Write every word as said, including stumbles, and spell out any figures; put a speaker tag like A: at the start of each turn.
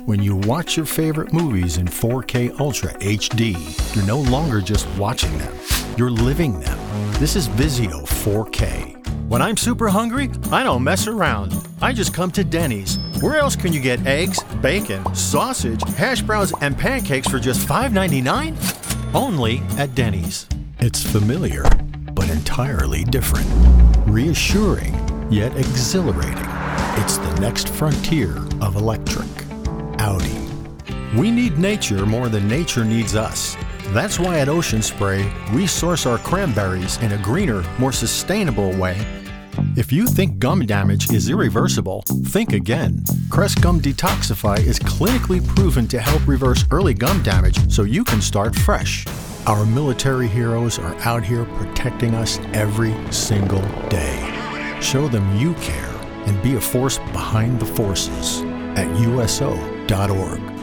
A: When you watch your favorite movies in four K Ultra H D, you're no longer just watching them, you're living them. This is Vizio four K. When I'm super hungry, I don't mess around. I just come to Denny's. Where else can you get eggs, bacon, sausage, hash browns, and pancakes for just five ninety-nine? Only at Denny's. It's familiar, but entirely different. Reassuring, yet exhilarating. It's the next frontier of electric. Audi. We need nature more than nature needs us. That's why at Ocean Spray, we source our cranberries in a greener, more sustainable way. If you think gum damage is irreversible, think again. Crest Gum Detoxify is clinically proven to help reverse early gum damage so you can start fresh. Our military heroes are out here protecting us every single day. Show them you care and be a force behind the forces at U S O dot org.